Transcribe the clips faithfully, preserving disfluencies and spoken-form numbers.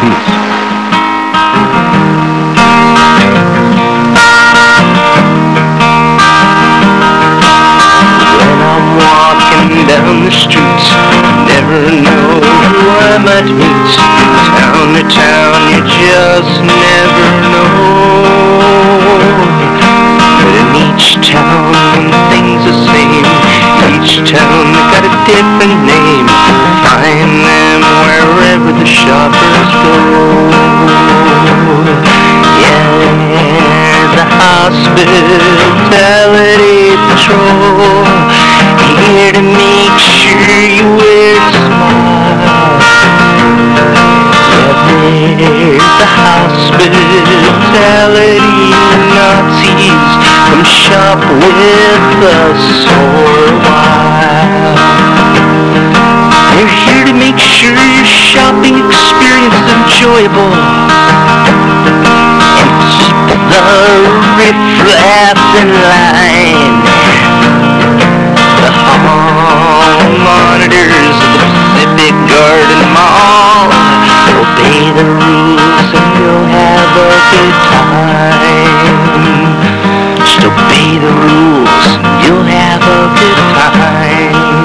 Peace. When I'm walking down the streets, never know who I might meet. Town to town, you just never know. But in each town, one thing's the same. Each town got a different name. Find them wherever the shoppers go. Yeah, the hospitality patrol, here to make sure you wear a smile. Yeah, there's the hospitality Nazis, come shop with us for a while. They're here to make sure your shopping experience is enjoyable and keep the riffraff in line. The hall monitors of the Pacific Garden Mall, obey the rules and you'll have a good time. Just obey the rules and you'll have a good time.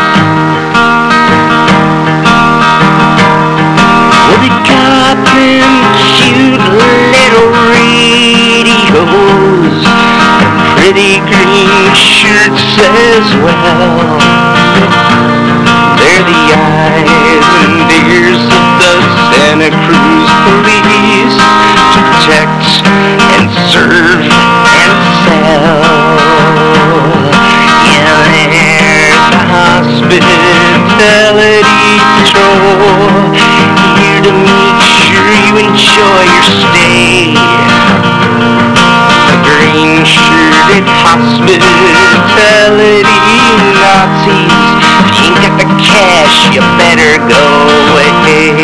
Well, they got them cute little radios, pretty green shirts as well. They're the eyes and ears of the Santa Cruz police, to protect and serve and sell. Yeah, there's the hospitality patrol, here to make sure you enjoy your stay. The green-shirted hospitality Nazis, if you ain't got the cash, you better go away.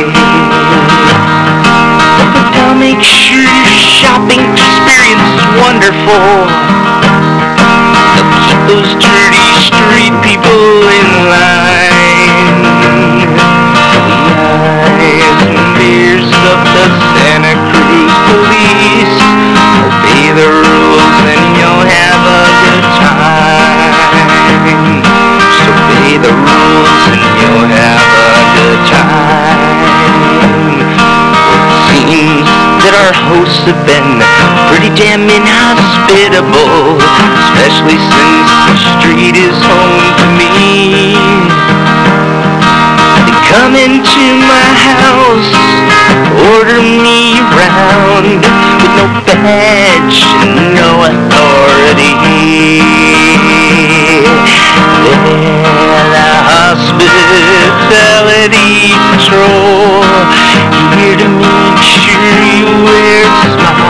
But they'll make sure your shopping experience is wonderful. They'll keep those dirty street people in line. The eyes and ears of the Santa Cruz police, obey the rules and you'll have a good time. Just obey the rules and you'll have a good time. Well, it seems that our hosts have been pretty damn inhospitable, especially since the street is home to me. They come into my house, order me around with no badge and no authority. They're the hospitality patrol, here to make sure you wear a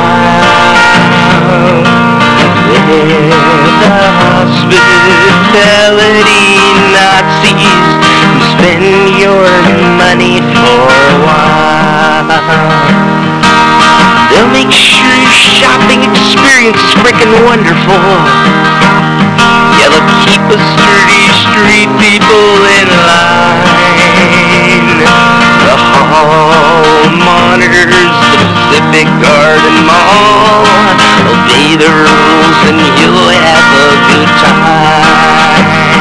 smile. They're the hospitality Nazis, who spend your money for a while. They'll make sure your shopping experience is frickin' wonderful. Yeah, they'll keep us sturdy street people in line. The hall monitors the Pacific Garden Mall, obey the rules and you'll have a good time.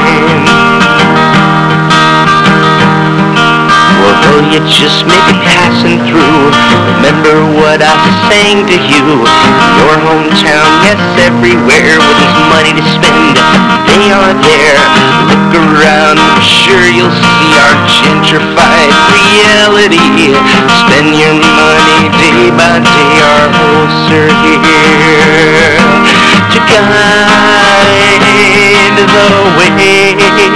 Well, though you just may be passing through, remember what I sang to you. Your hometown, yes, everywhere, where there's money to spend, they are there. Look around, I'm sure you'll see our gentrified reality. Spend your money day by day, our hosts are here to guide the way.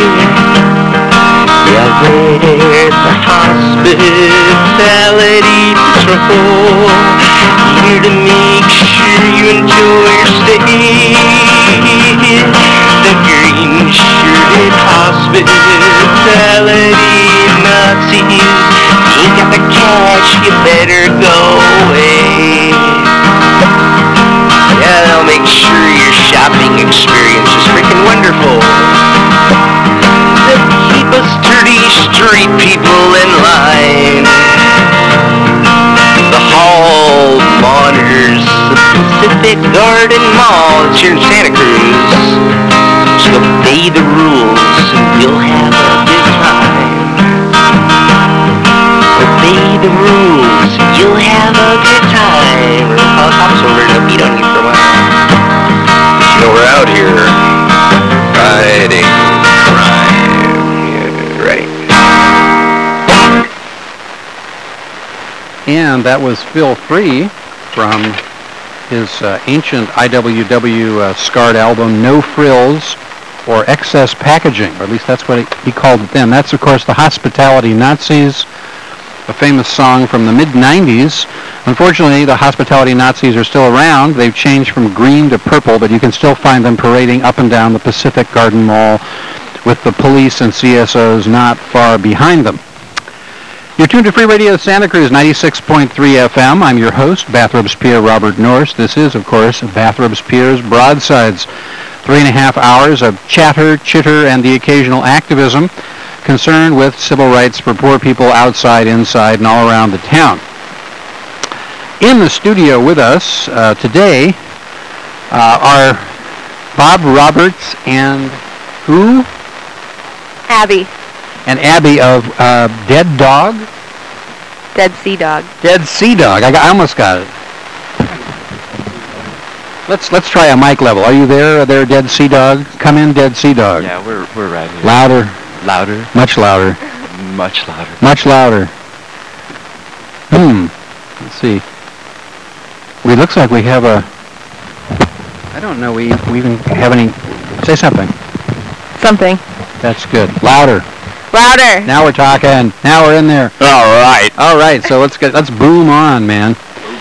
Yeah, there's the hospitality patrol, here to make sure you enjoy your stay. The green-shirted hospitality Nazis, if you ain't got the cash, you better go away. Yeah, they'll make sure your shopping experience is freaking wonderful. They'll keep us dirty street people in line. it's here in Santa Cruz. So obey the rules and you'll have a good time. Obey the rules, you'll have a good time. We're gonna call the cops over and they'll beat on you for a while. But you know we're out here fighting crime. Yeah, ready? And that was Phil Free from his uh, ancient I W W uh, scarred album, No Frills or Excess Packaging, or at least that's what he, he called it then. That's, of course, the Hospitality Nazis, a famous song from the mid nineties. Unfortunately, the Hospitality Nazis are still around. They've changed from green to purple, but you can still find them parading up and down the Pacific Garden Mall with the police and C S Os not far behind them. You're tuned to Free Radio Santa Cruz, ninety-six point three F M. I'm your host, Bathrobes Pierre Robert Norris. This is, of course, Bathrobes Pierre's Broadsides. Three and a half hours of chatter, chitter, and the occasional activism concerned with civil rights for poor people outside, inside, and all around the town. In the studio with us uh, today uh, are Bob Roberts and who? Abby. And Abby of uh, Dead Dog? Dead Sea Dog. Dead Sea Dog. I, got, I almost got it. Let's let's try a mic level. Are you there? Are there, Dead Sea Dog? Come in, Dead Sea Dog. Yeah, we're we're right here. Louder. Louder. Much louder. Much louder. Much louder. Hmm. Let's see. We looks like we have a. I don't know. We we even have any. Say something. Something. That's good. Louder. Louder. Now we're talking. Now we're in there. All right. All right. So let's get let's boom on, man.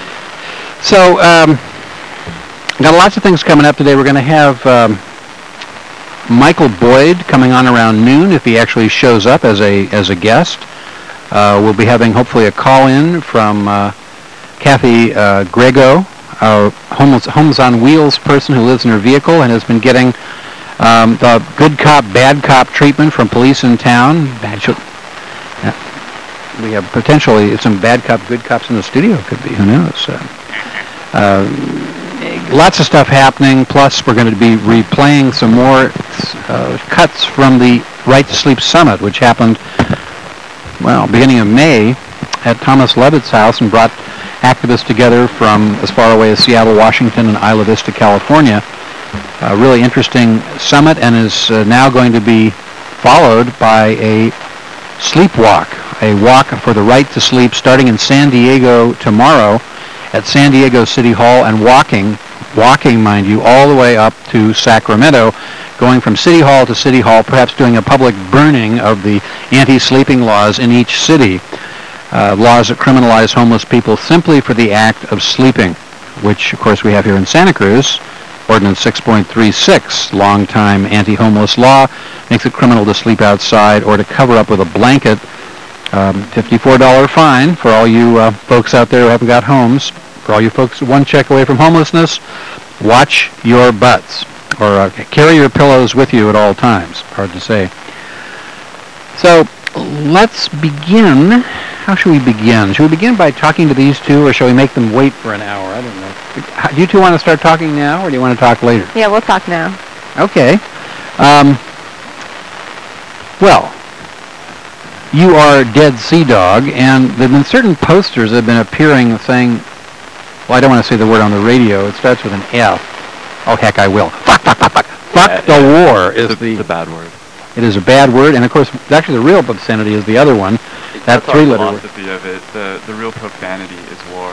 So um, got lots of things coming up today. We're going to have um, Michael Boyd coming on around noon if he actually shows up as a as a guest. Uh, we'll be having hopefully a call in from uh, Kathy uh, Grego, a homeless homeless on wheels person who lives in her vehicle and has been getting Um, the good cop, bad cop treatment from police in town. Bad sh- yeah. We have potentially some bad cop, good cops in the studio. Could be, who knows? Uh, uh, lots of stuff happening. Plus, we're going to be replaying some more uh, cuts from the Right to Sleep Summit, which happened, well, beginning of May at Thomas Levitt's house and brought activists together from as far away as Seattle, Washington, and Isla Vista, California. A really interesting summit, and is uh, now going to be followed by a sleep walk, a walk for the right to sleep, starting in San Diego tomorrow at San Diego City Hall, and walking, walking, mind you, all the way up to Sacramento, going from City Hall to City Hall, perhaps doing a public burning of the anti-sleeping laws in each city, uh, laws that criminalize homeless people simply for the act of sleeping, which, of course, we have here in Santa Cruz. Ordinance six point three six, long-time anti-homeless law, makes it criminal to sleep outside or to cover up with a blanket. Um, fifty-four dollars fine for all you uh, folks out there who haven't got homes. For all you folks one check away from homelessness, watch your butts. Or uh, carry your pillows with you at all times. Hard to say. So let's begin. How should we begin? Should we begin by talking to these two, or shall we make them wait for an hour? I don't know. Do you two want to start talking now, or do you want to talk later? Yeah, we'll talk now. Okay. Um, well, you are Dead Sea Dog, and there have been certain posters that have been appearing saying, well, I don't want to say the word on the radio. It starts with an F. Oh, heck, I will. Fuck, fuck, fuck, fuck. Fuck yeah, the yeah. war is the, the... the bad word. It is a bad word, and of course, actually the real obscenity is the other one. It's that three-letter word. That's our philosophy of it. The, the real profanity is war.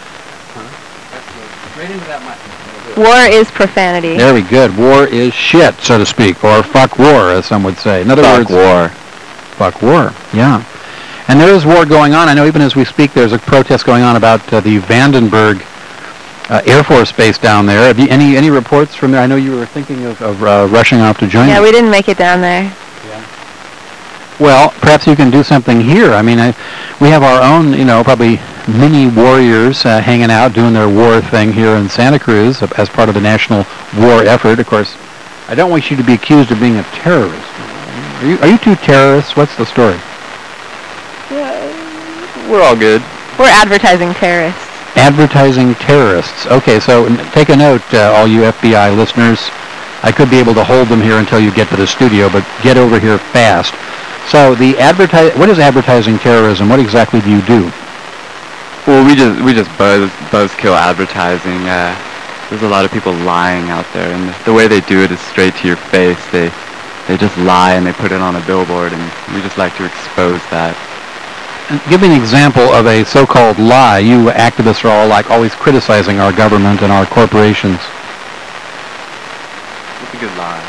Right into that mic. War is profanity. Very good. War is shit, so to speak, or fuck war, as some would say. In other Fuck words, war. Fuck war. Yeah. And there is war going on. I know even as we speak, there's a protest going on about uh, the Vandenberg uh, Air Force Base down there. Have you any any reports from there? I know you were thinking of, of uh, rushing off to join. Yeah, them. we didn't make it down there. Yeah. Well, perhaps you can do something here. I mean, I, we have our own, you know, probably mini warriors uh, hanging out doing their war thing here in Santa Cruz as part of the national war effort. Of course, I don't want you to be accused of being a terrorist. Are you, are you two terrorists? What's the story? Yeah, we're all good. We're advertising terrorists. Advertising terrorists. Okay, so n- take a note, uh, all you F B I listeners. I could be able to hold them here until you get to the studio, but get over here fast. So the advertise. What is advertising terrorism? What exactly do you do? Well, we just we just buzz buzzkill advertising. Uh, there's a lot of people lying out there, and the way they do it is straight to your face. They they just lie and they put it on a billboard, and we just like to expose that. And give me an example of a so-called lie. You activists are all like always criticizing our government and our corporations. What's a good lie?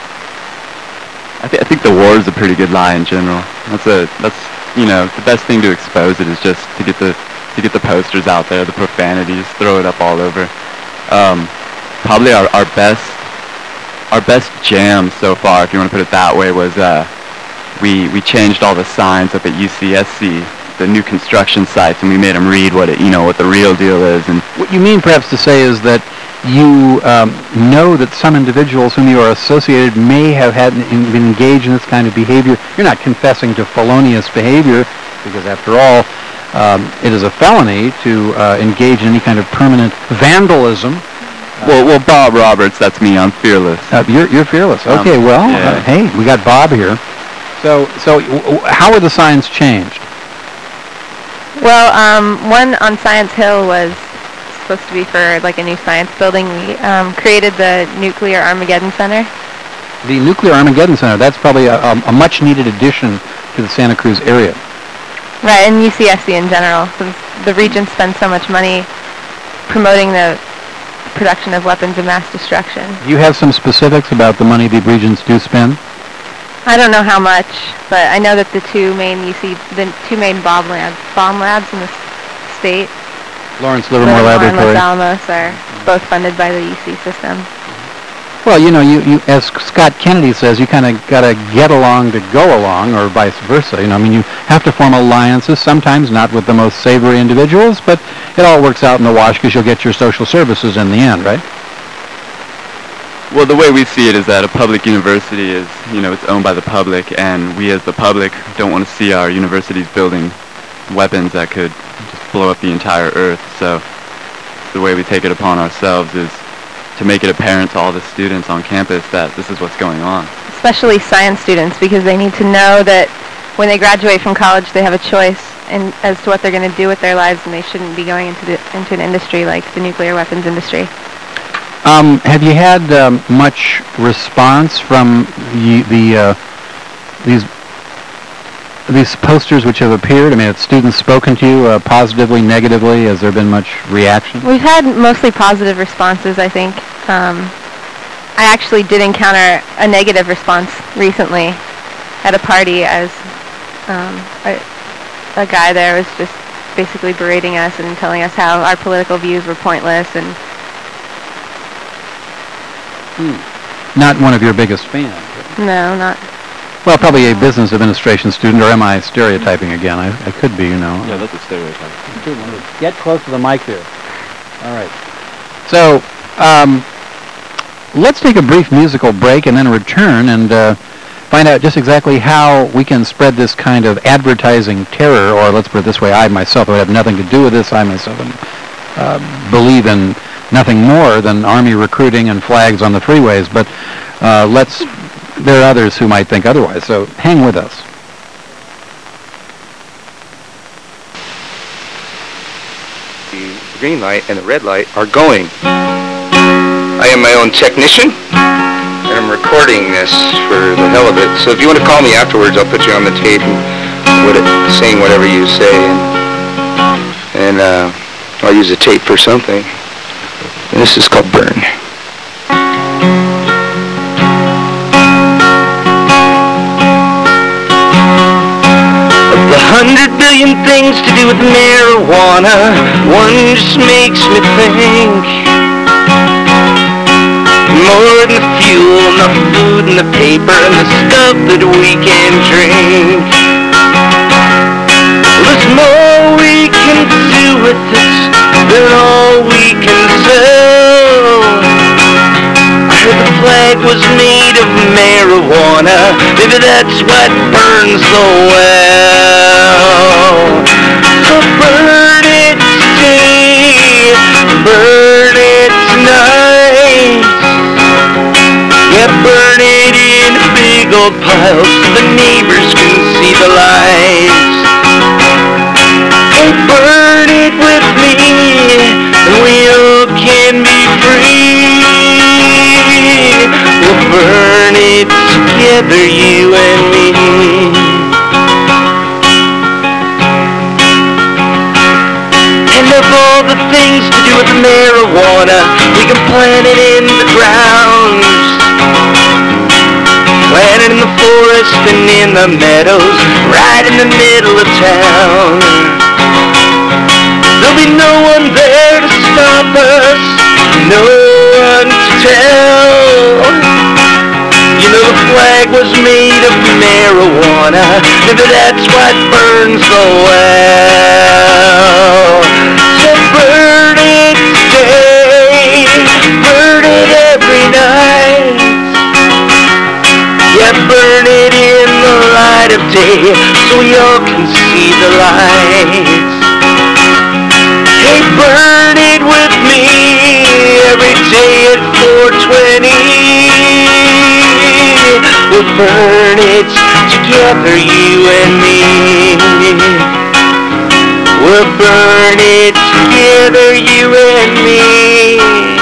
I, th- I think the war is a pretty good lie in general. That's a that's you know the best thing to expose it is just to get the to get the posters out there, the profanities, throw it up all over. Um, probably our, our best our best jam so far, if you want to put it that way, was uh, we we changed all the signs up at U C S C, the new construction sites, and we made them read what it you know what the real deal is. And What you mean, perhaps, to say is that you um, know that some individuals whom you are associated may have had in, been engaged in this kind of behavior. You're not confessing to felonious behavior, because after all, um, it is a felony to uh, engage in any kind of permanent vandalism. well, well, Bob Roberts, that's me. I'm fearless. Uh, you're, you're fearless. Um, Okay, well, yeah. uh, hey, we got Bob here. So, so w- w- how are the signs changed? Well, um, one on Science Hill was supposed to be for like a new science building. We um, created the Nuclear Armageddon Center. The Nuclear Armageddon Center, that's probably a, a, a much-needed addition to the Santa Cruz area. Right, and U C S C in general, since the region spends so much money promoting the production of weapons of mass destruction. Do you have some specifics about the money the regions do spend? I don't know how much, but I know that the two main U C, the two main bomb labs, bomb labs in the s- state, Lawrence Livermore Livermore and Laboratory. Los Alamos, are both funded by the U C system. Well, you know, you, you as Scott Kennedy says, you kind of got to get along to go along, or vice versa. You know, I mean, you have to form alliances, sometimes not with the most savory individuals, but it all works out in the wash because you'll get your social services in the end, right? Well, the way we see it is that a public university is, you know, it's owned by the public, and we as the public don't want to see our universities building weapons that could just blow up the entire earth. So the way we take it upon ourselves is to make it apparent to all the students on campus that this is what's going on. Especially science students, because they need to know that when they graduate from college, they have a choice in, as to what they're going to do with their lives, and they shouldn't be going into the, into an industry like the nuclear weapons industry. Um, have you had um, much response from the, the uh, these these posters which have appeared? I mean, have students spoken to you uh, positively, negatively? Has there been much reaction? We've had mostly positive responses, I think. Um, I actually did encounter a negative response recently at a party. I was, um, a, a guy there was just basically berating us and telling us how our political views were pointless, and Not one of your biggest fans. no, not. Well, probably a business administration student, or am I stereotyping again? I, I could be, you know. Yeah, that's a stereotype. Get close to the mic there. All right. So, um, let's take a brief musical break and then return and uh, find out just exactly how we can spread this kind of advertising terror, or let's put it this way, I myself would have nothing to do with this. I myself uh, believe in nothing more than Army recruiting and flags on the freeways, but uh, let's, there are others who might think otherwise, so hang with us. The green light and the red light are going. I am my own technician, and I'm recording this for the hell of it. So if you want to call me afterwards, I'll put you on the tape and what it, saying whatever you say, and, and uh, I'll use the tape for something. And this is called Burn. Of the hundred billion things to do with marijuana, one just makes me think. More than the fuel and the food and the paper and the stuff that we can drink. There's more we can do with it than all we can sell. I heard the flag was made of marijuana. Maybe that's what burns so well. So burn it, sting. old piles so the neighbors can see the lights. Hey, burn it with me, and we all can be free. We'll burn it together, you and me. And of all the things to do with marijuana, we can plant it in the ground, plant it in the forest and in the meadows, right in the middle of town. There'll be no one there to stop us, no one to tell. You know the flag was made of marijuana, maybe that's why it burns so well. So burn it today, burn it every night. Yeah, burn it in the light of day, so we all can see the lights. Hey, burn it with me every day at four twenty. We'll burn it together, you and me. We'll burn it together, you and me.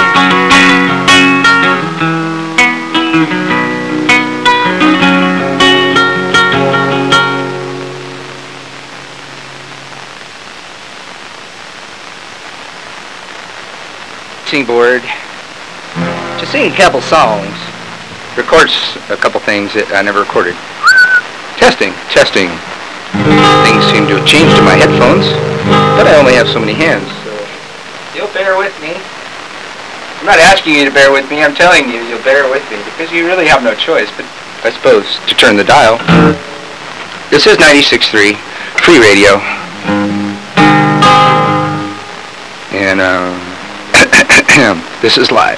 Board to sing a couple songs, records a couple things that I never recorded. Testing, testing. Things seem to have changed in my headphones, but I only have so many hands, so you'll bear with me. I'm not asking you to bear with me, I'm telling you you'll bear with me, because you really have no choice, but I suppose to turn the dial. This is ninety-six point three, free radio. And, um, this is live.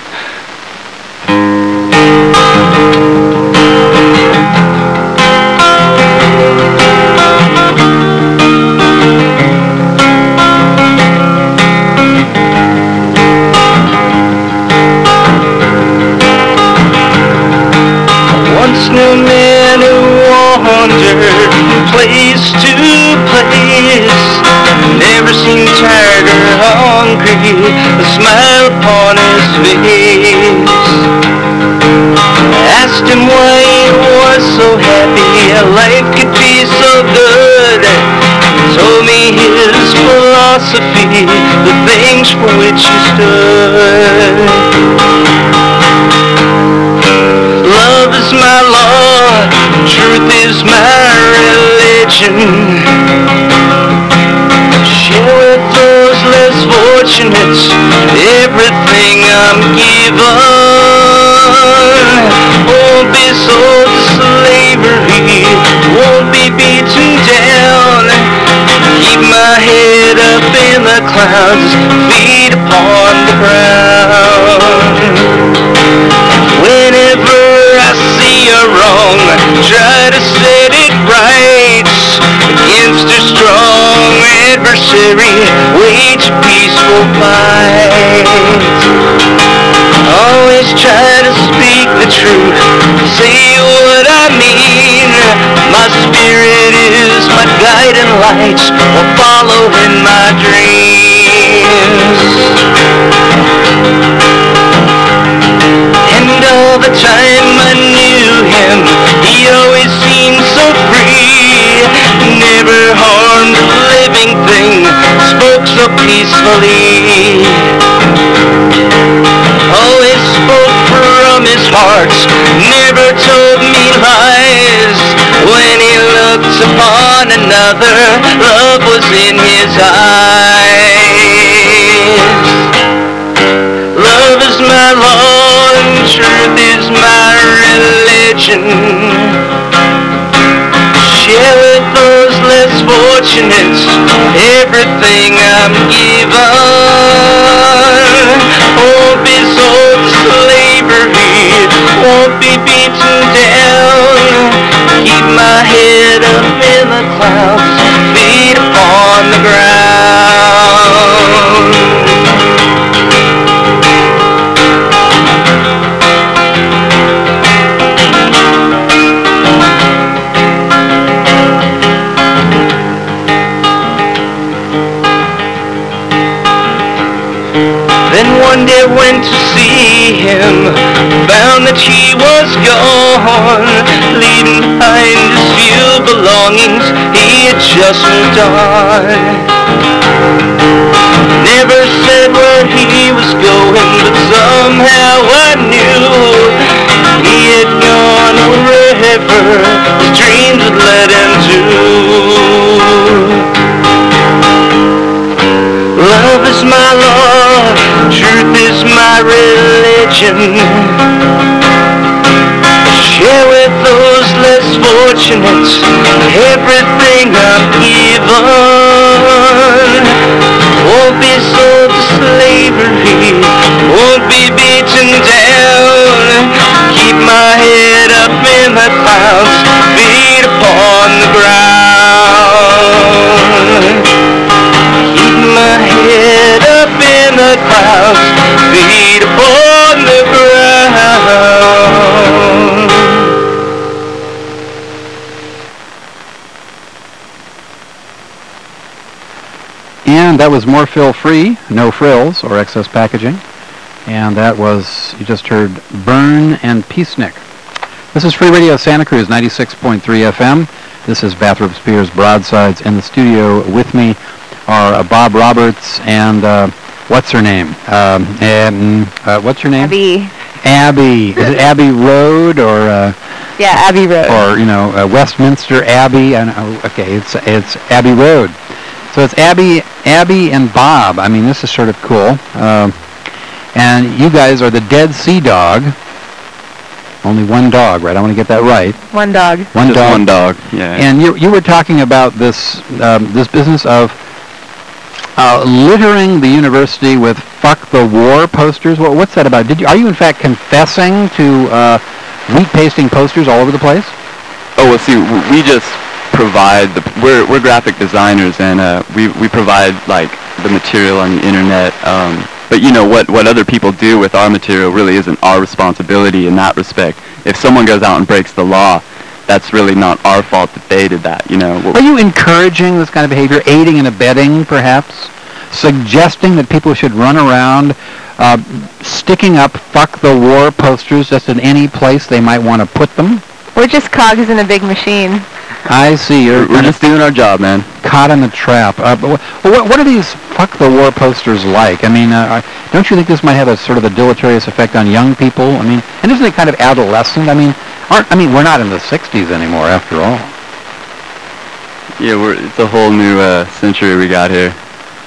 Once knew men who wandered from place to place, never seemed tired or hungry, a smile upon his face. I asked him why he was so happy, life could be so good. He told me his philosophy, the things for which he stood. Love is my law, truth is my religion. Share with those less fortunate everything I'm given. Won't be sold to slavery, won't be beaten down. Keep my head up in the clouds, feet upon the ground. Whenever I see a wrong, try to set it right. Against a strong adversary, wage a peaceful fight. Always try to speak the truth, say what I mean. My spirit is my guiding light, will follow in my dreams. And all the time I knew him, he always seemed so free. Never harmed a living thing, spoke so peacefully. Always spoke from his heart, never told me lies. When he looked upon another, love was in his eyes. Love is my law and truth is my religion. Share with those less fortunate everything I'm given. Won't be sold to slavery, won't be beaten down. Keep my head up in the clouds, feet upon the ground. him, found that he was gone, leaving behind his few belongings. He had just moved on. Never said where he was going, but somehow I knew he had gone wherever his dreams had led him to. Love is my law, truth is my religion. Share with those less fortunate everything I'm given. Won't be sold to slavery, won't be beaten down. Keep my head up in the clouds, feet upon the ground. Keep my head up in the clouds, feet upon the ground. And that was More Fill Free, No Frills or Excess Packaging. And that was, you just heard, Burn and Peacenik. This is Free Radio Santa Cruz, ninety-six point three F M. This is Bathrop Spears Broadsides. In the studio with me are uh, Bob Roberts and, uh, what's her name? Um, and, uh, what's her name? Abby. Abby. Is it Abbey Road or... Uh, Yeah, Abbey Road. or, you know, uh, Westminster Abbey? I don't know. Okay, it's, it's Abbey Road. So it's Abby, Abby and Bob. I mean, this is sort of cool. Um, and you guys are the Dead Sea Dog. Only one dog, right? I want to get that right. One dog. One Just dog. one dog. Yeah. And you you were talking about this um, this business of uh, littering the university with "fuck the war" posters. What, what's that about? Did you are you in fact confessing to uh, wheat pasting posters all over the place? Oh, well, see, w- we just provide the we're we're graphic designers, and uh, we we provide like the material on the internet. Um, but you know what what other people do with our material really isn't our responsibility in that respect. If someone goes out and breaks the law, that's really not our fault that they did that. You know. Are you encouraging this kind of behavior, aiding and abetting, perhaps, suggesting that people should run around uh, sticking up "fuck the war" posters just in any place they might want to put them? We're just cogs in a big machine. I see. You're We're, we're kind just doing our job, man. of caught in the trap. Uh, but wh- what, what are these "fuck the war" posters like? I mean, uh, don't you think this might have a sort of a deleterious effect on young people? I mean, and isn't it kind of adolescent? I mean, aren't I mean, we're not in the sixties anymore, after all. Yeah, we're it's a whole new uh, century we got here.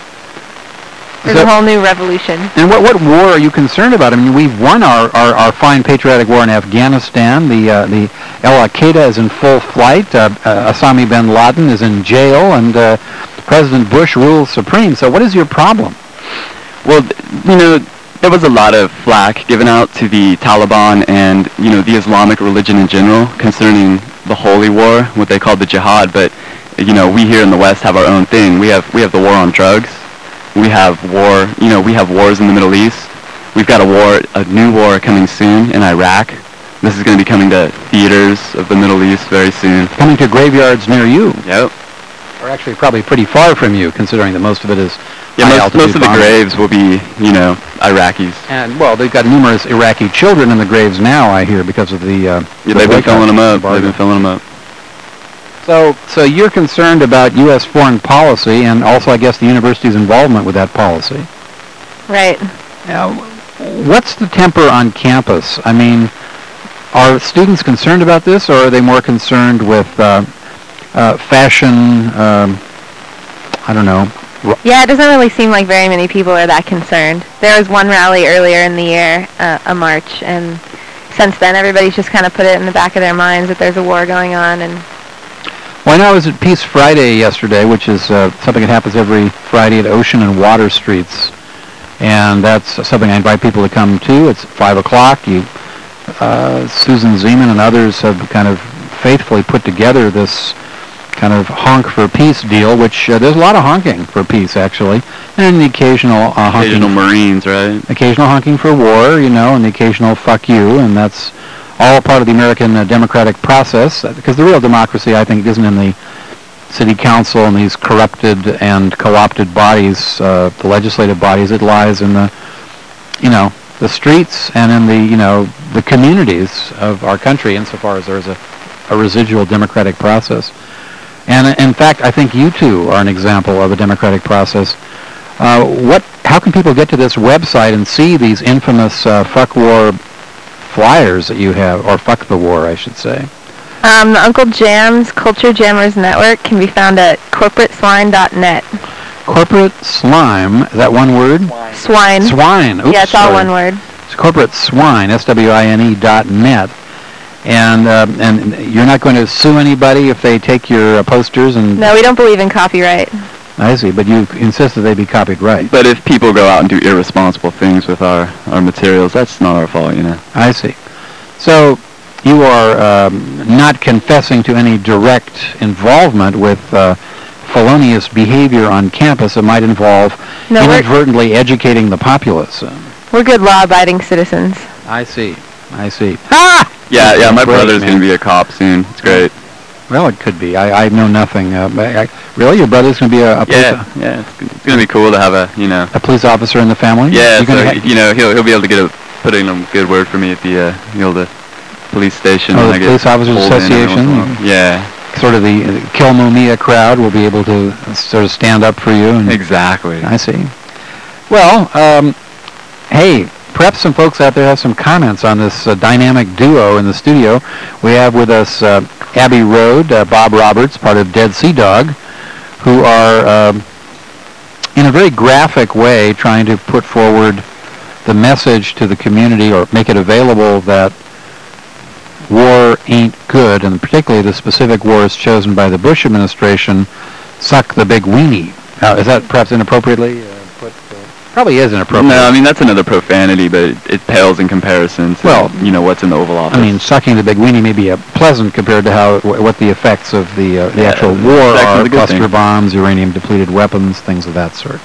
There's So- a whole new revolution. And what what war are you concerned about? I mean, we've won our, our, our fine patriotic war in Afghanistan. The uh, the Al Qaeda is in full flight. Uh, uh, Osama bin Laden is in jail, and uh, President Bush rules supreme. So, what is your problem? Well, th- you know, there was a lot of flack given out to the Taliban and, you know, the Islamic religion in general concerning the holy war, what they called the jihad. But, you know, we here in the West have our own thing. We have we have the war on drugs. We have war, you know, we have wars in the Middle East. We've got a war, a new war coming soon in Iraq. This is going to be coming to theaters of the Middle East very soon. Coming to graveyards near you, Yep. or actually probably pretty far from you, considering that most of it is Yeah, high most, altitude most of the bombing. graves will be, you know, Iraqis. And well, they've got numerous Iraqi children in the graves now, I hear, because of the. Uh, Yeah, the they've been boycott filling them up. embargo. They've been filling them up. So, so you're concerned about U S foreign policy, and also, I guess, the university's involvement with that policy. Right. Now, what's the temper on campus? I mean, are students concerned about this, or are they more concerned with uh, uh, fashion? Um, I don't know. Yeah, it doesn't really seem like very many people are that concerned. There was one rally earlier in the year, uh, a march, and since then everybody's just kind of put it in the back of their minds that there's a war going on. And Well, I know I was at Peace Friday yesterday, which is uh, something that happens every Friday at Ocean and Water Streets. And that's something I invite people to come to. It's five o'clock. You, uh, Susan Zeman and others have kind of faithfully put together this kind of honk for peace deal, which uh, there's a lot of honking for peace, actually. And the occasional uh, honking. Occasional Marines, right? Occasional honking for war, you know, and the occasional fuck you, and that's all part of the American uh, democratic process, because the real democracy, I think, isn't in the city council and these corrupted and co-opted bodies, uh, the legislative bodies. It lies in the, you know, the streets and in the, you know, the communities of our country, insofar as there's a, a residual democratic process. And uh, in fact, I think you two are an example of a democratic process. Uh, what? How can people get to this website and see these infamous uh, fuck war flyers that you have, or fuck the war, I should say? Um, the Uncle Jam's Culture Jammers Network can be found at corporate swine dot net. Corporate Slime, is that one word? Swine. Swine. Oops, yeah, it's all sorry. one word. It's Corporate Swine, S W I N E dot net. And uh, and you're not going to sue anybody if they take your uh, posters and... No, we don't believe in copyright. I see, but you insist that they be copied right. But if people go out and do irresponsible things with our, our materials, that's not our fault, you know. I see. So you are um, not confessing to any direct involvement with uh, felonious behavior on campus that might involve No, we're- inadvertently educating the populace. Uh, We're good law-abiding citizens. I see. I see. Ah! Yeah, yeah, my Great, brother's man. going to be a cop soon. It's great. Well, it could be. I, I know nothing. Uh, but I, really? Your brother's going to be a, a, police, Yeah, yeah, it's, it's going to be cool to have a, you know... a police officer in the family? Yeah, You're so, gonna ha- you know, he'll he'll be able to get a, put in a good word for me at the, uh, you know, the police station. Oh, when the I get Police Officers pulled in every once in a Association? while. Yeah, sort of the uh, Kill Mumia crowd will be able to sort of stand up for you. And exactly. I see. Well, um, hey, perhaps some folks out there have some comments on this uh, dynamic duo in the studio. We have with us uh, Abby Road, uh, Bob Roberts, part of Dead Sea Dog, who are, um, in a very graphic way, trying to put forward the message to the community or make it available that war ain't good, and particularly the specific wars chosen by the Bush administration, suck the big weenie. Now, is that perhaps inappropriately uh, put? Uh, probably is inappropriate. No, I mean, that's another profanity, but it, it pales in comparison to, Well, you know, what's in the Oval Office. I mean, sucking the big weenie may be uh, pleasant compared to how wh- what the effects of the uh, the Yeah, actual the war effects are: of the good cluster thing. bombs, uranium-depleted weapons, things of that sort.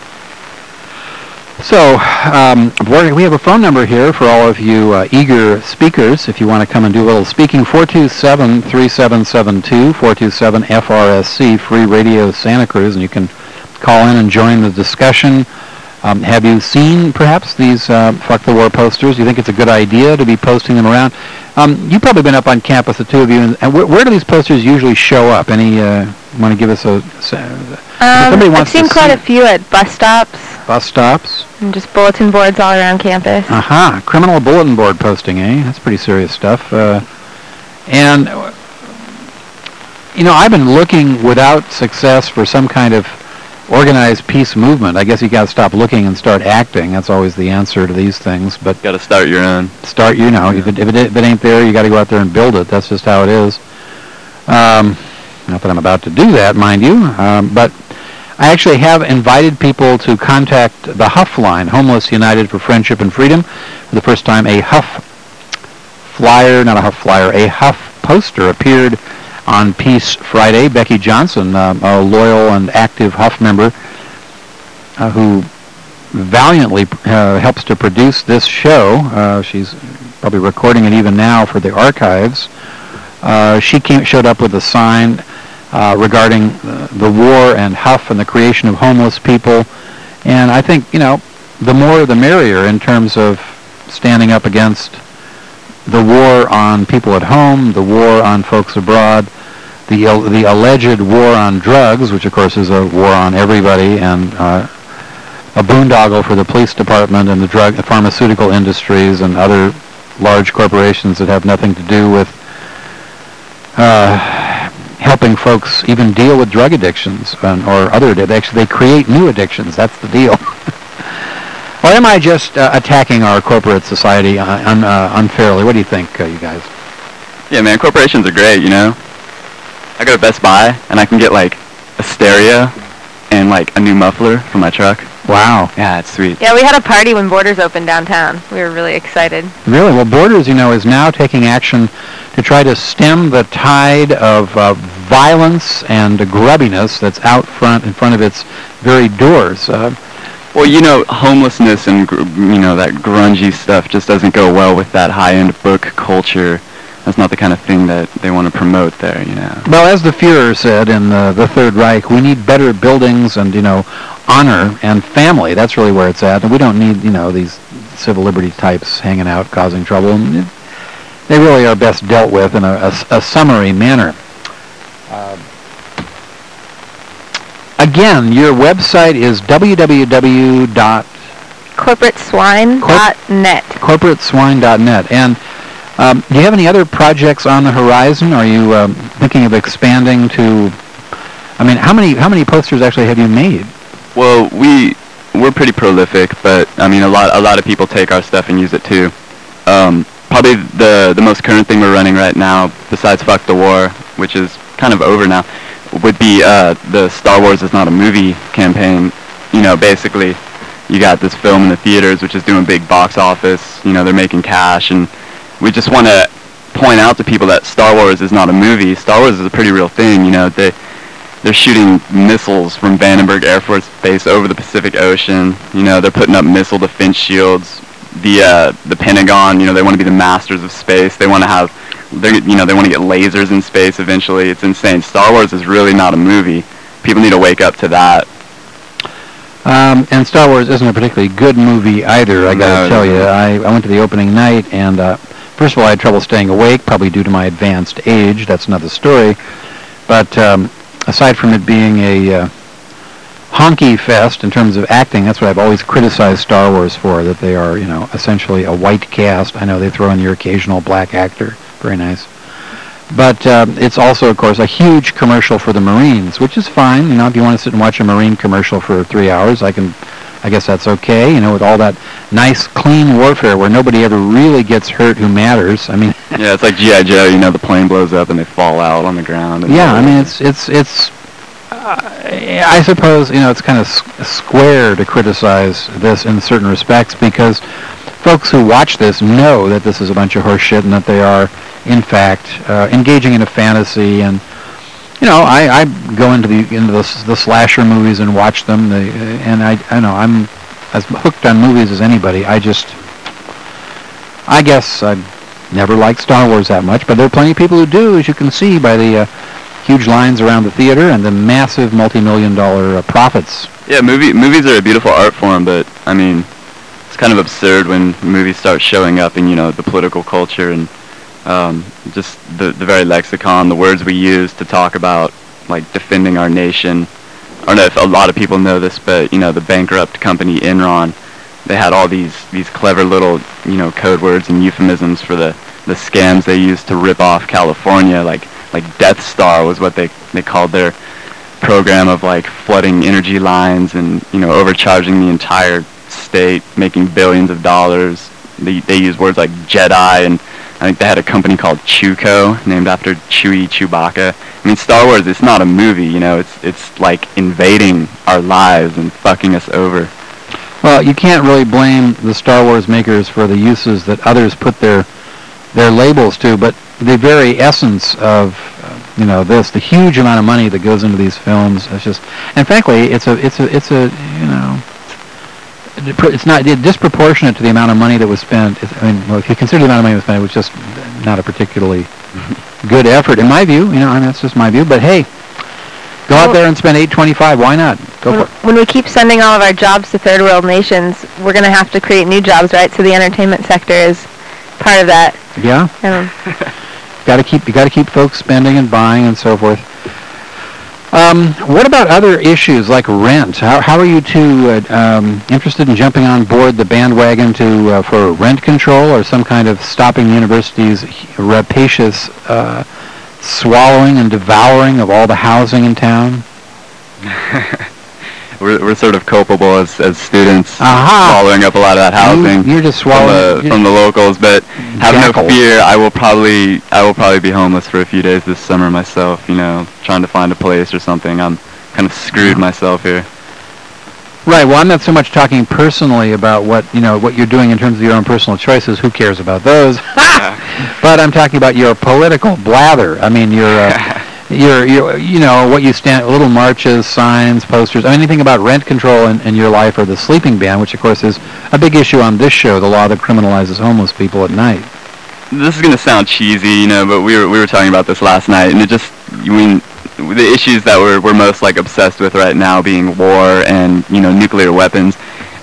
So, um, we're- we have a phone number here for all of you uh, eager speakers. If you want to come and do a little speaking, four two seven, three seven seven two, four two seven F R S C, Free Radio Santa Cruz, and you can call in and join the discussion. Um, have you seen, perhaps, these uh, Fuck the War posters? Do you think it's a good idea to be posting them around? Um, you've probably been up on campus, the two of you, and, and where, where do these posters usually show up? Any, uh, want to give us a... If Um, somebody I've wants to seen quite see a few at bus stops bus stops? and just bulletin boards all around campus. Aha, criminal bulletin board posting, eh? That's pretty serious stuff. Uh, and, uh, you know, I've been looking without success for some kind of organized peace movement. I guess you got to stop looking and start acting. That's always the answer to these things. But Got to start your own. start, you know, if, it, if, it, if it ain't there, you got to go out there and build it. That's just how it is. Um, not that I'm about to do that, mind you, um, but I actually have invited people to contact the Huff line, Homeless United for Friendship and Freedom. For the first time, a Huff flyer, not a Huff flyer, a Huff poster appeared on Peace Friday. Becky Johnson, uh, a loyal and active Huff member uh, who valiantly uh, helps to produce this show. Uh, she's probably recording it even now for the archives. Uh, she came, showed up with a sign uh, regarding uh, the war and Huff and the creation of homeless people. And I think, you know, the more the merrier in terms of standing up against the war on people at home, the war on folks abroad, the uh, the alleged war on drugs, which of course is a war on everybody, and uh, a boondoggle for the police department and the drug, the pharmaceutical industries and other large corporations that have nothing to do with uh, helping folks even deal with drug addictions and, or other addictions. Actually, they create new addictions. That's the deal. Or am I just uh, attacking our corporate society uh, un, uh, unfairly? What do you think, uh, you guys? Yeah, man, corporations are great, you know? I go to Best Buy, and I can get, like, a stereo and, like, a new muffler for my truck. Wow. Yeah, it's sweet. Yeah, we had a party when Borders opened downtown. We were really excited. Really? Well, Borders, you know, is now taking action to try to stem the tide of uh, violence and grubbiness that's out front, in front of its very doors. Uh, Well, you know, homelessness and, gr- you know, that grungy stuff just doesn't go well with that high-end book culture. That's not the kind of thing that they want to promote there, you know. well, as the Fuhrer said in uh, the Third Reich, we need better buildings and, you know, honor and family. That's really where it's at. And we don't need, you know, these civil liberties types hanging out, causing trouble. And it, they really are best dealt with in a, a, a summary manner. Uh, again, your website is w w w dot corporate swine dot net. corporate swine dot net. And um, do you have any other projects on the horizon? Are you um, thinking of expanding to? I mean, how many how many posters actually have you made? Well, we we're pretty prolific, but I mean, a lot a lot of people take our stuff and use it too. Um, probably the the most current thing we're running right now, besides Fuck the War, which is kind of over now, would be uh, the Star Wars is not a movie campaign. You know, basically, you got this film in the theaters, which is doing big box office. You know, they're making cash, and we just want to point out to people that Star Wars is not a movie. Star Wars is a pretty real thing. You know, they they're shooting missiles from Vandenberg Air Force Base over the Pacific Ocean. You know, they're putting up missile defense shields. The uh, the Pentagon, you know, they want to be the masters of space. They want to have, they you know, they want to get lasers in space eventually. It's insane. Star Wars is really not a movie. People need to wake up to that. Um, and Star Wars isn't a particularly good movie either, I gotta No, tell no. you. I, I went to the opening night, and uh, first of all, I had trouble staying awake, probably due to my advanced age. That's another story. But um, aside from it being a uh, honky fest in terms of acting, that's what I've always criticized Star Wars for, that they are, you know, essentially a white cast. I know they throw in your occasional black actor. Very nice. But uh, it's also, of course, a huge commercial for the Marines, which is fine. You know, if you want to sit and watch a Marine commercial for three hours, I can, I guess that's okay. You know, with all that nice, clean warfare where nobody ever really gets hurt who matters. I mean, Yeah, it's like G I. Joe. You know, the plane blows up and they fall out on the ground. And yeah, I mean, it's it's it's. Uh, I suppose, you know, it's kind of s- square to criticize this in certain respects, because folks who watch this know that this is a bunch of horse shit and that they are, in fact, uh, engaging in a fantasy. And you know, I, I go into the into the, the slasher movies and watch them. The, and I I know I'm as hooked on movies as anybody. I just, I guess I never liked Star Wars that much, but there are plenty of people who do, as you can see by the uh, huge lines around the theater and the massive multi-million dollar uh, profits. Yeah, movie movies are a beautiful art form, but I mean, it's kind of absurd when movies start showing up in, you know, the political culture and um, just the the very lexicon, the words we use to talk about like defending our nation. I don't know if a lot of people know this, but you know, the bankrupt company Enron, they had all these these clever little, you know, code words and euphemisms for the the scams they used to rip off California, like like Death Star was what they they called their program of like flooding energy lines and, you know, overcharging the entire state, making billions of dollars. They they use words like Jedi, and I think they had a company called Chewco, named after Chewie Chewbacca. I mean, Star Wars, it's not a movie, you know, it's it's like invading our lives and fucking us over. Well, you can't really blame the Star Wars makers for the uses that others put their their labels to, but the very essence of, uh, you know, this, the huge amount of money that goes into these films, it's just, and frankly, it's a, it's a, it's a, you know, it's not disproportionate to the amount of money that was spent. It's, I mean, well, if you consider the amount of money that was spent, it was just not a particularly good effort, in my view. You know, I mean, that's just my view. But hey, go out there and spend eight twenty-five. Why not? Go When, for it. when we keep sending all of our jobs to third world nations, we're going to have to create new jobs, right? So the entertainment sector is part of that. Yeah. Um, Got to keep you got to keep folks spending and buying and so forth. Um, what about other issues like rent? How how are you two uh, um, interested in jumping on board the bandwagon to uh, for rent control, or some kind of stopping the university's rapacious uh, swallowing and devouring of all the housing in town? we're we're sort of culpable as as students, Aha! swallowing up a lot of that housing. You, you're just from swallowing the, from the locals, but have no Jackals. fear. I will probably I will probably be homeless for a few days this summer myself. You know, trying to find a place or something. I'm kind of screwed myself here. Right. Well, I'm not so much talking personally about what you know what you're doing in terms of your own personal choices. Who cares about those? But I'm talking about your political blather. I mean, your uh, your your you know what you stand, little marches, signs, posters, anything about rent control in, in your life, or the sleeping ban, which of course is a big issue on this show, the law that criminalizes homeless people at night. This is gonna sound cheesy, you know, but we were we were talking about this last night, and it just, I mean, the issues that we're we're most like obsessed with right now being war and, you know, nuclear weapons.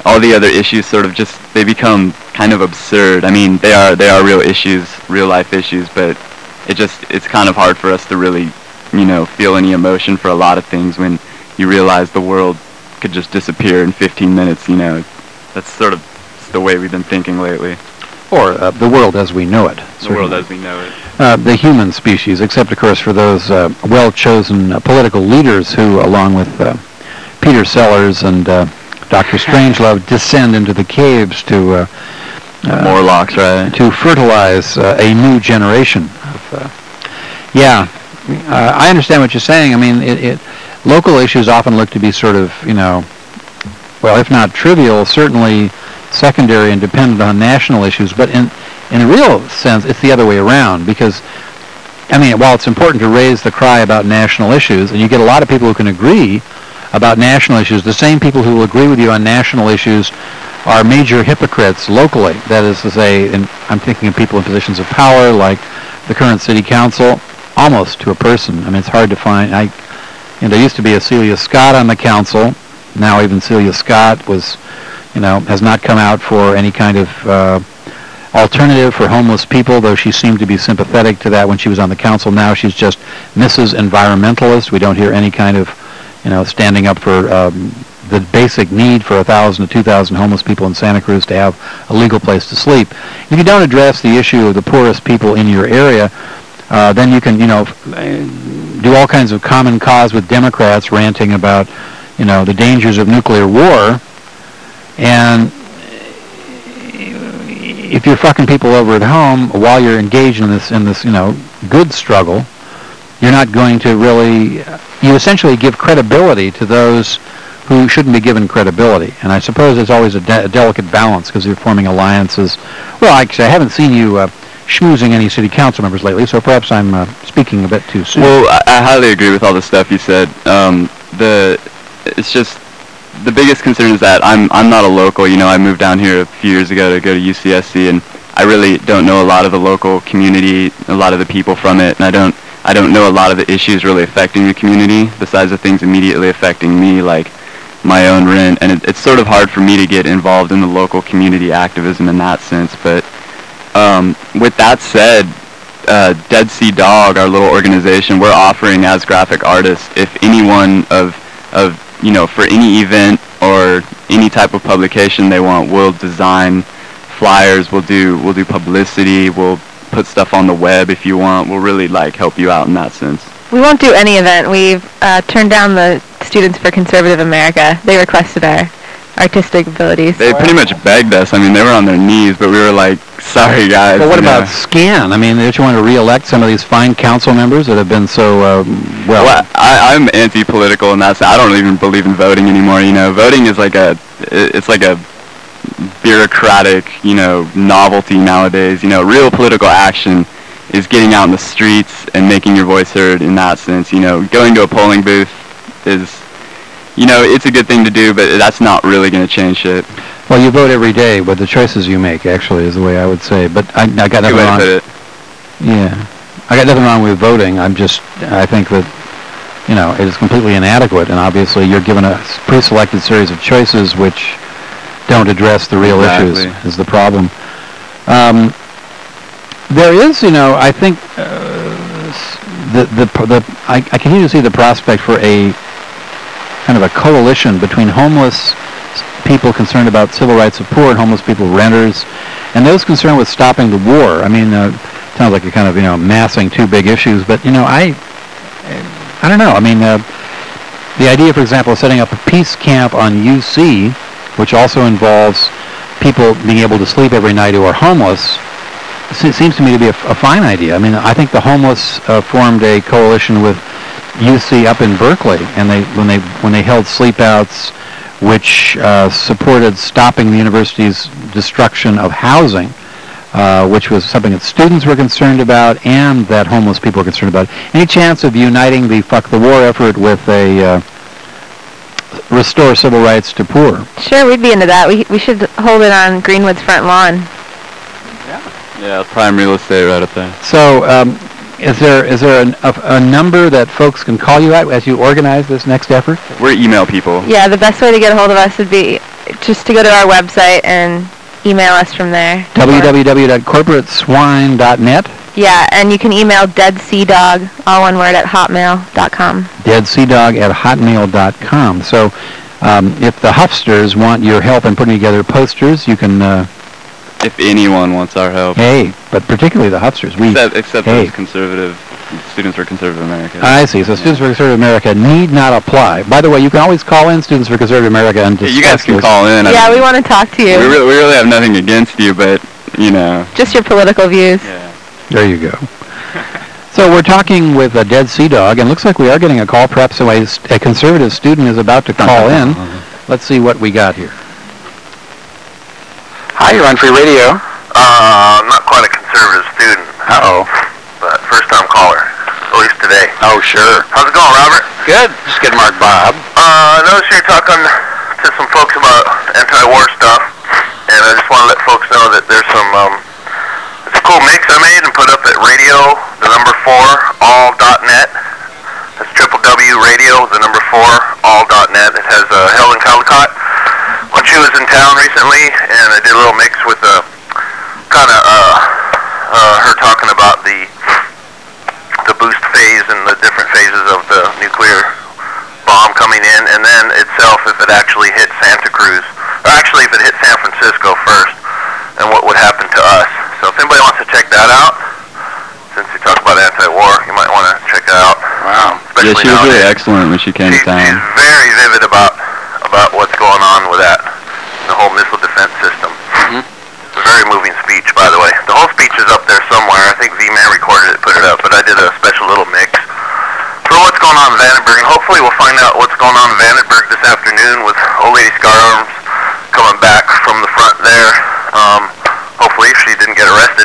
all the other issues sort of just, they become kind of absurd. I mean, they are they are real issues, real life issues, but it just, it's kind of hard for us to really, you know, feel any emotion for a lot of things when you realize the world could just disappear in fifteen minutes, you know. That's sort of the way we've been thinking lately. Or uh, the world as we know it. The world as we know it. Uh, the human species, except, of course, for those uh, well-chosen uh, political leaders who, along with uh, Peter Sellers and uh, Doctor Strangelove, descend into the caves to uh, uh, Morlocks, right? to fertilize uh, a new generation. Of, uh, yeah, uh, I understand what you're saying. I mean, it, it, local issues often look to be sort of, you know, well, if not trivial, certainly secondary and dependent on national issues. But in in a real sense, it's the other way around, because, I mean, while it's important to raise the cry about national issues, and you get a lot of people who can agree about national issues, the same people who will agree with you on national issues are major hypocrites locally. That is to say, and I'm thinking of people in positions of power, like the current city council, almost to a person. I mean, it's hard to find. I, you know, there used to be a Celia Scott on the council. Now even Celia Scott was, you know, has not come out for any kind of uh, alternative for homeless people, though she seemed to be sympathetic to that when she was on the council. Now she's just Missus Environmentalist. We don't hear any kind of, you know, standing up for um, the basic need for a thousand to two thousand homeless people in Santa Cruz to have a legal place to sleep. If you don't address the issue of the poorest people in your area, uh, then you can, you know, do all kinds of common cause with Democrats ranting about, you know, the dangers of nuclear war. And if you're fucking people over at home while you're engaged in this, in this, you know, good struggle, you're not going to really, you essentially give credibility to those who shouldn't be given credibility. And I suppose there's always a, de- a delicate balance, because you're forming alliances. Well, actually, I haven't seen you uh, schmoozing any city council members lately, so perhaps I'm uh, speaking a bit too soon. Well, I, I highly agree with all the stuff you said. Um, the, it's just, the biggest concern is that I'm I'm not a local. You know, I moved down here a few years ago to go to U C S C, and I really don't know a lot of the local community, a lot of the people from it, and I don't I don't know a lot of the issues really affecting the community, besides the things immediately affecting me, like my own rent. And it, it's sort of hard for me to get involved in the local community activism in that sense. But um, with that said, uh, Dead Sea Dog, our little organization, we're offering as graphic artists, if anyone of of you know, for any event or any type of publication they want, we'll design flyers, we'll do we'll do publicity, we'll put stuff on the web if you want. We'll really, like, help you out in that sense. We won't do any event. We've uh, turned down the Students for Conservative America. They requested our artistic abilities. They pretty much begged us. I mean, they were on their knees, but we were like, sorry, guys. But what you know. about SCAN? I mean, don't you want to re-elect some of these fine council members that have been so, uh, well... Well, I, I'm anti-political, and that's, I don't even believe in voting anymore, you know. Voting is like a, it's like a bureaucratic, you know, novelty nowadays. You know, real political action is getting out in the streets and making your voice heard in that sense. You know, going to a polling booth is... You know, it's a good thing to do, but that's not really going to change shit. Well, you vote every day, but the choices you make, actually, is the way I would say. But I, I got nothing Good way wrong. to put it. Yeah, I got nothing wrong with voting. I'm just, I think that, you know, it is completely inadequate, and obviously you're given a pre-selected series of choices which don't address the real Exactly. issues. Is the problem? Um, there is, you know, I think uh, the the the I, I continue to see the prospect for a kind of a coalition between homeless people concerned about civil rights of poor and homeless people, renters, and those concerned with stopping the war. I mean, uh, sounds like you're kind of, you know, massing two big issues, but, you know, I, I don't know. I mean, uh, the idea, for example, of setting up a peace camp on U C, which also involves people being able to sleep every night who are homeless, it seems to me to be a, a fine idea. I mean, I think the homeless uh, formed a coalition with U C up in Berkeley, and they when they when they held sleepouts, which uh, supported stopping the university's destruction of housing, uh, which was something that students were concerned about and that homeless people were concerned about. Any chance of uniting the Fuck the War effort with a uh, restore civil rights to poor? Sure, we'd be into that. We we should hold it on Greenwood's front lawn. Yeah, prime real estate right up there. So, um, is there is there an, a, a number that folks can call you at as you organize this next effort? We're email people. Yeah, the best way to get a hold of us would be just to go to our website and email us from there. w w w dot corporate swine dot net. Yeah, and you can email deadseadog, all one word, at hotmail dot com. deadseadog at hotmail dot com. So um, if the Huffsters want your help in putting together posters, you can... Uh, If anyone wants our help. hey, but particularly the Huffsters. We, Except, except hey. those conservative, Students for Conservative America. I see. So Students for Conservative America need not apply. By the way, you can always call in Students for Conservative America and Yeah, discuss you guys can this. call in. I Yeah, mean, we want to talk to you. we, really, we really have nothing against you, but, you know. Just your political views. Yeah. There you go. So we're talking with a Dead Sea Dog, and looks like we are getting a call. Perhaps a, a conservative student is about to call in. Let's see what we got here. Hi, you're on Free Radio. Uh, I'm not quite a conservative student. Uh-oh. But first-time caller, at least today. Oh, sure. How's it going, Robert? Good. Just get Mark Bob. Uh, I noticed you're talking to some folks about anti-war stuff, and I just want to let folks know that there's some, um, it's a cool mix I made and put up at radio, the number four, all dot net. That's triple W radio, the number four, all dot net. It has uh, Helen Caldecott when she was in town recently, and I did a little mix with a kind of uh, uh, her talking about the the boost phase and the different phases of the nuclear bomb coming in, and then itself if it actually hit Santa Cruz, or actually if it hit San Francisco first, and what would happen to us. So if anybody wants to check that out, since we talked about anti-war, you might want to check it out. Wow. Yeah, she was nowadays. really excellent when she came She, to town. she's very vivid about about what's going on with that, the whole missile defense system. Mhm. It's a very moving speech, by the way. The whole speech is up there somewhere. I think V-Man recorded it, put it up, but I did a special little mix for what's going on in Vandenberg, and hopefully we'll find out what's going on in Vandenberg this afternoon with Old Lady Scar Arms coming back from the front there. Um, hopefully she didn't get arrested.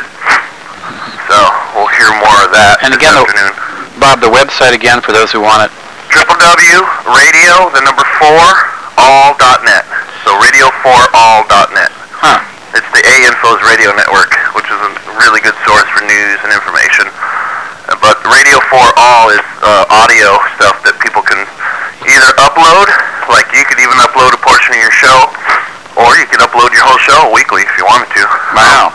So we'll hear more of that And this again, the- afternoon. Bob, the website again for those who want it. Triple W radio, the number four, all dot net. So radio four all dot net. Huh. It's the A-Infos radio network, which is a really good source for news and information. Uh, But Radio four All is uh, audio stuff that people can either upload, like you could even upload a portion of your show, or you could upload your whole show weekly if you wanted to. Wow.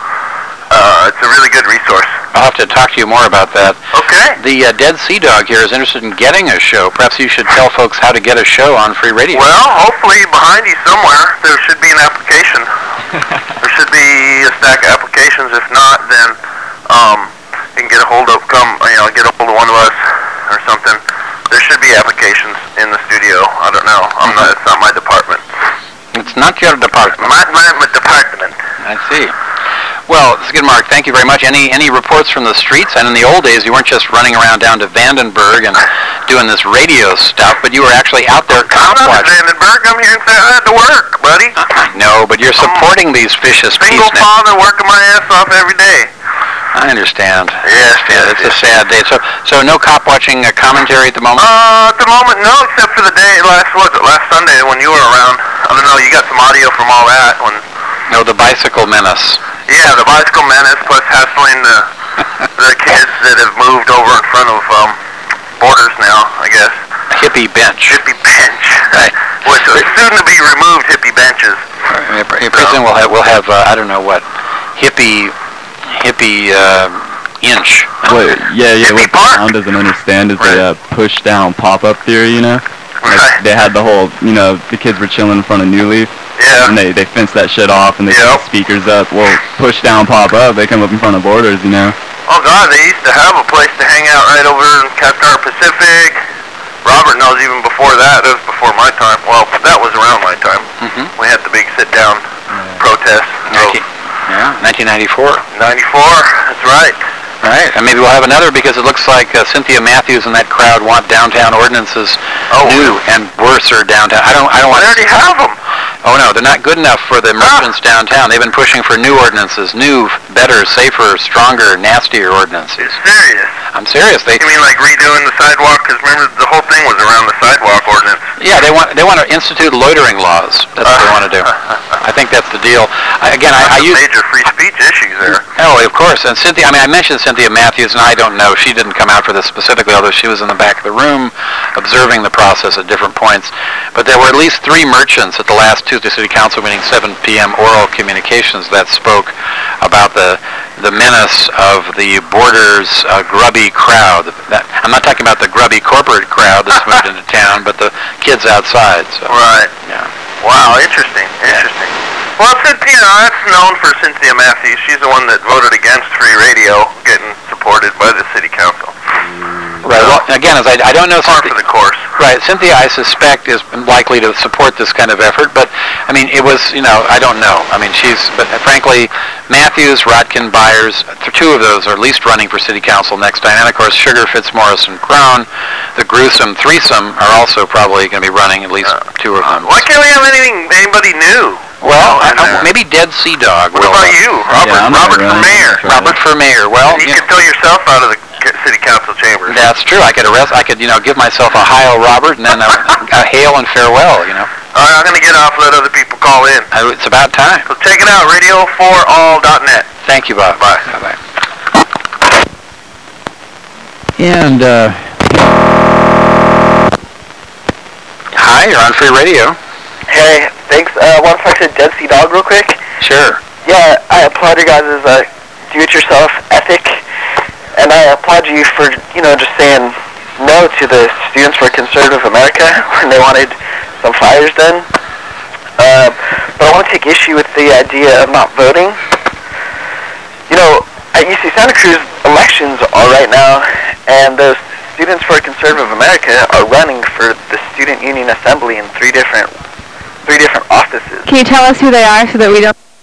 Uh, it's a really good resource. I'll have to talk to you more about that. Okay. The uh, Dead Sea Dog here is interested in getting a show. Perhaps you should tell folks how to get a show on Free Radio. Well, hopefully behind you somewhere there should be an application. There should be a stack of applications. If not, then um, you can get a hold of come you know get a hold of one of us or something. There should be applications in the studio. I don't know. I'm not. It's not my department. It's not your department. My my, my department. I see. Well, Skid Mark, thank you very much. Any any reports from the streets? And in the old days, you weren't just running around down to Vandenberg and doing this radio stuff, but you were actually out there cop I'm not in watching. Vandenberg. I'm here in San I had to work, buddy. No, but you're supporting these vicious Single peacenik. father working my ass off every day. I understand. Yes, Yeah, yes, it's yes. a sad day. So, so no cop watching uh, commentary at the moment. Uh, at the moment, no, except for the day last what was it, last Sunday when you were around. I don't know. You got some audio from all that when. No, the bicycle menace. Yeah, the bicycle menace plus hassling the the kids that have moved over in front of um, Borders now, I guess. Hippie bench. Hippie bench. Right. Which is soon to be removed hippie benches. Uh, Pretty soon we'll have we'll have uh, I don't know what hippie hippie uh, inch. What, yeah, yeah, Hippie what the Park. town doesn't understand is Right. the uh, push-down pop-up theory, you know? Like, Right. they had the whole, you know, the kids were chilling in front of New Leaf, Yeah. and they, they fenced that shit off, and they Yep. put the speakers up. Well, push-down pop-up, they come up in front of Borders, you know? Oh God, they used to have a place to hang out right over in Qatar Pacific. Robert knows even before that. It was before my time. Well, that was around my time. Mm-hmm. We had the big sit-down protest. So, Yeah, nineteen ninety-four. ninety-four. That's right. Right, and maybe we'll have another because it looks like uh, Cynthia Matthews and that crowd want downtown ordinances Oh, new and worser downtown. I don't, I don't I want. already have them. Oh no, they're not good enough for the merchants downtown. They've been pushing for new ordinances, new, better, safer, stronger, nastier ordinances. Serious. I'm serious. They, You mean like redoing the sidewalk? Because remember, the whole thing was around the sidewalk ordinance. yeah, they want, they want to institute loitering laws. That's what they want to do. I think that's the deal. I, again, I, I Some use. major free speech issues there. Oh, of course. And Cynthia, I mean, I mentioned Cynthia Matthews, and I don't know. She didn't come out for this specifically, although she was in the back of the room observing the process at different points. But there were at least three merchants at the last Tuesday City Council meeting, seven p.m. oral communications, that spoke about the the menace of the Borders uh, grubby crowd. That, I'm not talking about the grubby corporate crowd that's moved into town, but the kids outside. So. Right. Yeah. Wow, interesting, interesting. Well, Cynthia, that's known for Cynthia Matthews. She's the one that voted against free radio getting supported by the city council. Right. Well, again, as I, I don't know. Par for the course. Right. Cynthia, I suspect, is likely to support this kind of effort, but I mean, it was, you know, I don't know. I mean, she's, but frankly, Matthews, Rotkin, Byers, th- two of those are at least running for city council next time, and of course, Sugar, Fitzmaurice, and Crone, the gruesome threesome, are also probably going to be running, at least uh, two of them. Why can't we have anything, anybody new? Well, I, I, maybe Dead Sea Dog. What will, about uh, you, Robert? Yeah, Robert for mayor. Robert for mayor. Well, you you can throw yourself out of the city council chambers. That's true. I could arrest. I could, you know, give myself a Heil Robert and then a, a hail and farewell. You know. All right, I'm going to get off. Let other people call in. Uh, it's about time. So check it out, radio for all dot net. Thank you, Bob. Bye. Bye. Bye. And uh, hi, you're on free radio. Hey, thanks. I uh, want to talk to Dead Sea Dog real quick. Sure. Yeah, I applaud your guys' uh, do-it-yourself ethic, and I applaud you for, you know, just saying no to the Students for Conservative America when they wanted some fires done. Uh, but I want to take issue with the idea of not voting. You know, at U C Santa Cruz, elections are right now, and the Students for Conservative America are running for the Student Union Assembly in three different, three different offices. Can you tell us who they are so that we don't...